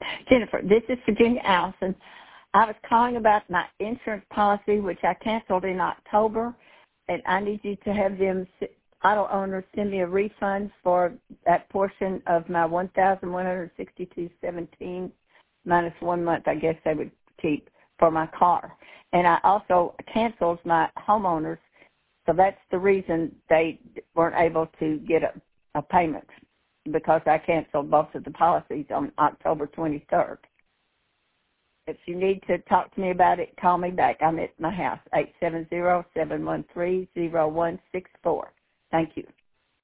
Jennifer, this is Virginia Allison. I was calling about my insurance policy, which I canceled in October, and I need you to have them, auto owners, send me a refund for that portion of my $1,162.17 minus 1 month, I guess they would keep for my car. And I also canceled my homeowners, so that's the reason they weren't able to get a payment, because I canceled both of the policies on October 23rd. If you need to talk to me about it, call me back. I'm at my house, 870-713-0164. Thank you.